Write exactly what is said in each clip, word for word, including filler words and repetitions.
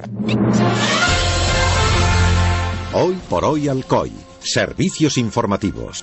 Hoy por hoy Alcoy. Servicios informativos.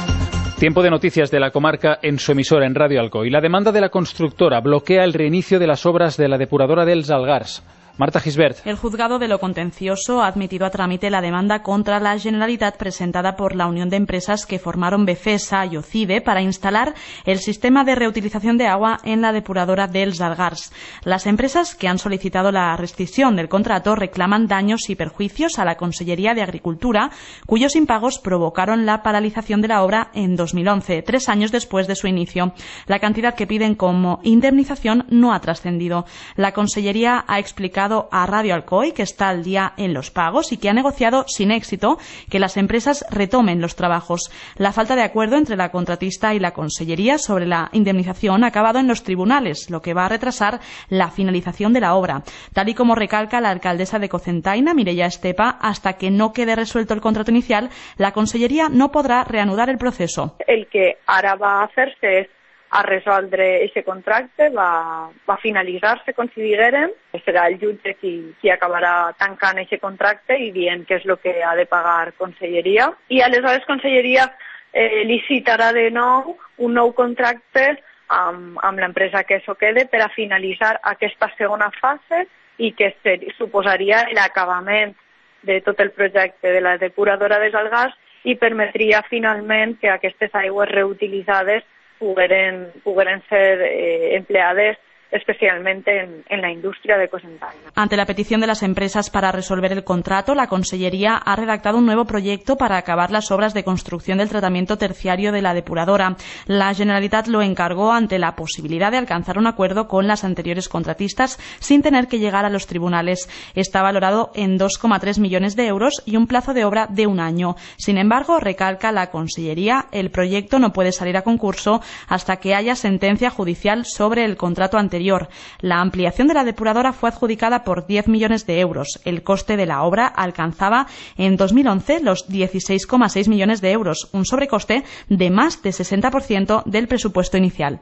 Tiempo de noticias de la comarca en su emisora en Radio Alcoy. La demanda de la constructora bloquea el reinicio de las obras de la depuradora dels Algars. Marta Gisbert. El juzgado de lo contencioso ha admitido a trámite la demanda contra la Generalitat presentada por la Unión de Empresas que formaron Befesa y Ocide para instalar el sistema de reutilización de agua en la depuradora dels Algars. Las empresas que han solicitado la rescisión del contrato reclaman daños y perjuicios a la Consellería de Agricultura, cuyos impagos provocaron la paralización de la obra en dos mil once, tres años después de su inicio. La cantidad que piden como indemnización no ha trascendido. La Consellería ha explicado a Radio Alcoy que está al día en los pagos y que ha negociado sin éxito que las empresas retomen los trabajos. La falta de acuerdo entre la contratista y la Consellería sobre la indemnización ha acabado en los tribunales, lo que va a retrasar la finalización de la obra. Tal y como recalca la alcaldesa de Cocentaina, Mireia Estepa, hasta que no quede resuelto el contrato inicial, la Consellería no podrà reanudar el proceso. El que ara va a fer-se és a resoldre aquest contracte, va, va finalitzar-se, com si diguérem, serà el jutge qui, qui acabarà tancant aquest contracte i dient què és el que ha de pagar Conselleria. I aleshores Conselleria eh, licitarà de nou un nou contracte amb, amb l'empresa que s'ho quede per a finalitzar aquesta segona fase i que ser, suposaria l'acabament de tot el projecte de la depuradora dels Algars i permetria finalment que aquestes aigües reutilitzades Pogueren, pogueren ser eh, empleades especialmente en, en la industria de Cocentaina. Ante la petición de las empresas para resolver el contrato, la Consellería ha redactado un nuevo proyecto para acabar las obras de construcción del tratamiento terciario de la depuradora. La Generalitat lo encargó ante la posibilidad de alcanzar un acuerdo con las anteriores contratistas sin tener que llegar a los tribunales. Está valorado en dos coma tres millones de euros y un plazo de obra de un año. Sin embargo, recalca la Consellería, el proyecto no puede salir a concurso hasta que haya sentencia judicial sobre el contrato anterior. La ampliación de la depuradora fue adjudicada por diez millones de euros. El coste de la obra alcanzaba en dos mil once los dieciséis coma seis millones de euros, un sobrecoste de más de sesenta por ciento del presupuesto inicial.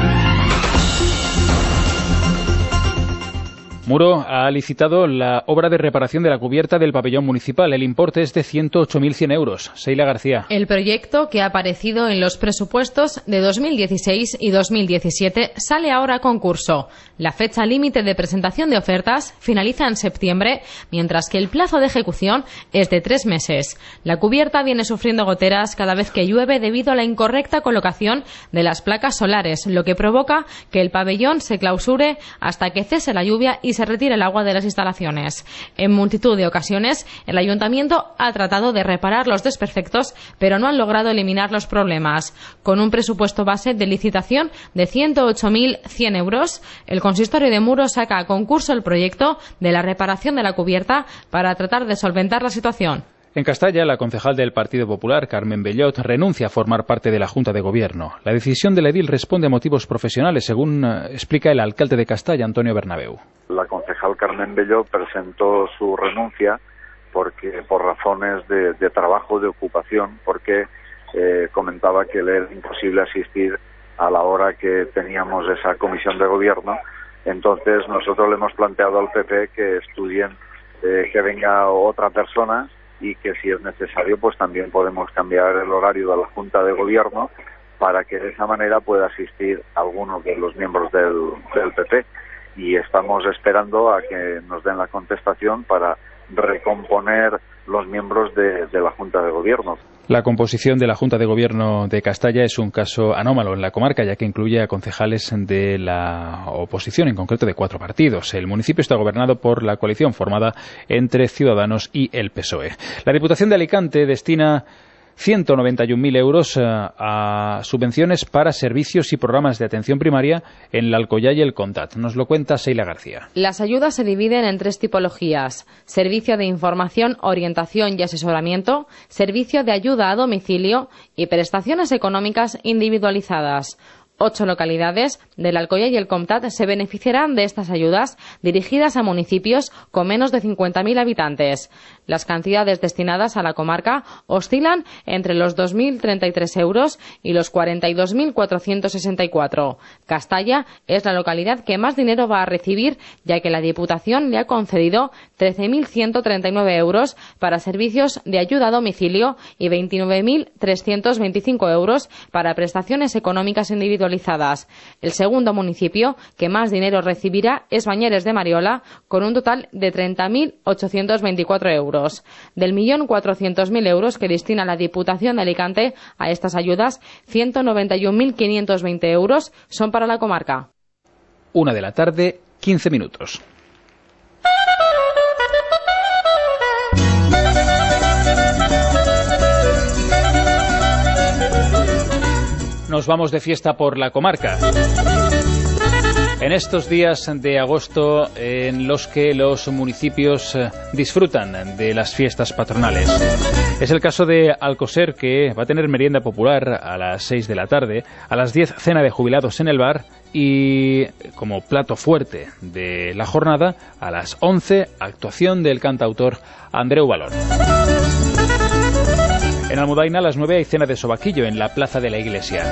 Muro ha licitado la obra de reparación de la cubierta del pabellón municipal. El importe es de ciento ocho mil cien euros. Seila García. El proyecto, que ha aparecido en los presupuestos de dos mil dieciséis y dos mil diecisiete, sale ahora a concurso. La fecha límite de presentación de ofertas finaliza en septiembre, mientras que el plazo de ejecución es de tres meses. La cubierta viene sufriendo goteras cada vez que llueve debido a la incorrecta colocación de las placas solares, lo que provoca que el pabellón se clausure hasta que cese la lluvia y se retire el agua de las instalaciones. En multitud de ocasiones, el ayuntamiento ha tratado de reparar los desperfectos, pero no han logrado eliminar los problemas. Con un presupuesto base de licitación de ciento ocho mil cien euros, el consistorio de Muro saca a concurso el proyecto de la reparación de la cubierta para tratar de solventar la situación. En Castalla, la concejal del Partido Popular, Carmen Bellot, renuncia a formar parte de la Junta de Gobierno. La decisión de la edil responde a motivos profesionales, según eh, explica el alcalde de Castalla, Antonio Bernabeu. La concejal Carmen Bellot presentó su renuncia porque por razones de, de trabajo, de ocupación, porque eh, comentaba que le era imposible asistir a la hora que teníamos esa comisión de gobierno. Entonces nosotros le hemos planteado al P P que estudien, eh, que venga otra persona, y que si es necesario pues también podemos cambiar el horario de la Junta de Gobierno para que de esa manera pueda asistir alguno de los miembros del, del P P, y estamos esperando a que nos den la contestación para recomponer los miembros de, de la Junta de Gobierno. La composición de la Junta de Gobierno de Castalla es un caso anómalo en la comarca, ya que incluye a concejales de la oposición, en concreto de cuatro partidos. El municipio está gobernado por la coalición formada entre Ciudadanos y el P S O E. La Diputación de Alicante destina ciento noventa y un mil euros a subvenciones para servicios y programas de atención primaria en la Alcoyá y el Contat. Nos lo cuenta Seila García. Las ayudas se dividen en tres tipologías: servicio de información, orientación y asesoramiento, servicio de ayuda a domicilio y prestaciones económicas individualizadas. Ocho localidades del Alcoyà y el Comtat se beneficiarán de estas ayudas dirigidas a municipios con menos de cincuenta mil habitantes. Las cantidades destinadas a la comarca oscilan entre los dos mil treinta y tres euros y los cuarenta y dos mil cuatrocientos sesenta y cuatro. Castalla es la localidad que más dinero va a recibir, ya que la Diputación le ha concedido trece mil ciento treinta y nueve euros para servicios de ayuda a domicilio y veintinueve mil trescientos veinticinco euros para prestaciones económicas individualizadas. El segundo municipio que más dinero recibirá es Bañeres de Mariola, con un total de treinta mil ochocientos veinticuatro euros. Del millón cuatrocientos mil euros que destina la Diputación de Alicante a estas ayudas, ciento noventa y un mil quinientos veinte euros son para la comarca. Una de la tarde, quince minutos. Nos vamos de fiesta por la comarca. En estos días de agosto en los que los municipios disfrutan de las fiestas patronales. Es el caso de Alcoser, que va a tener merienda popular a las seis de la tarde, a las diez cena de jubilados en el bar y como plato fuerte de la jornada, a las once actuación del cantautor Andreu Valor. En Almudaina a las nueve hay cena de sobaquillo en la plaza de la iglesia.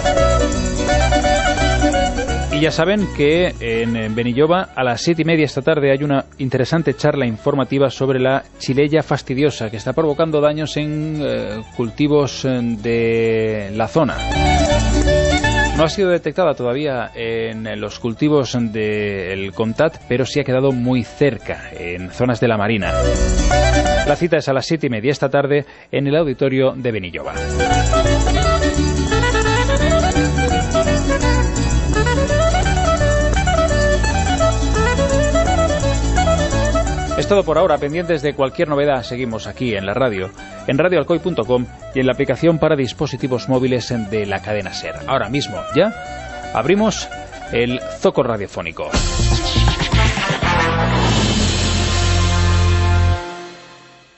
Y ya saben que en Benilloba a las siete y media esta tarde hay una interesante charla informativa sobre la chilella fastidiosa que está provocando daños en eh, cultivos de la zona. No ha sido detectada todavía en los cultivos del Comtat, pero sí ha quedado muy cerca, en zonas de la Marina. La cita es a las siete y media esta tarde en el auditorio de Benilloba. Es todo por ahora. Pendientes de cualquier novedad, seguimos aquí en la radio, en radio alcoy punto com y en la aplicación para dispositivos móviles de la cadena SER. Ahora mismo, ya, abrimos el zoco radiofónico.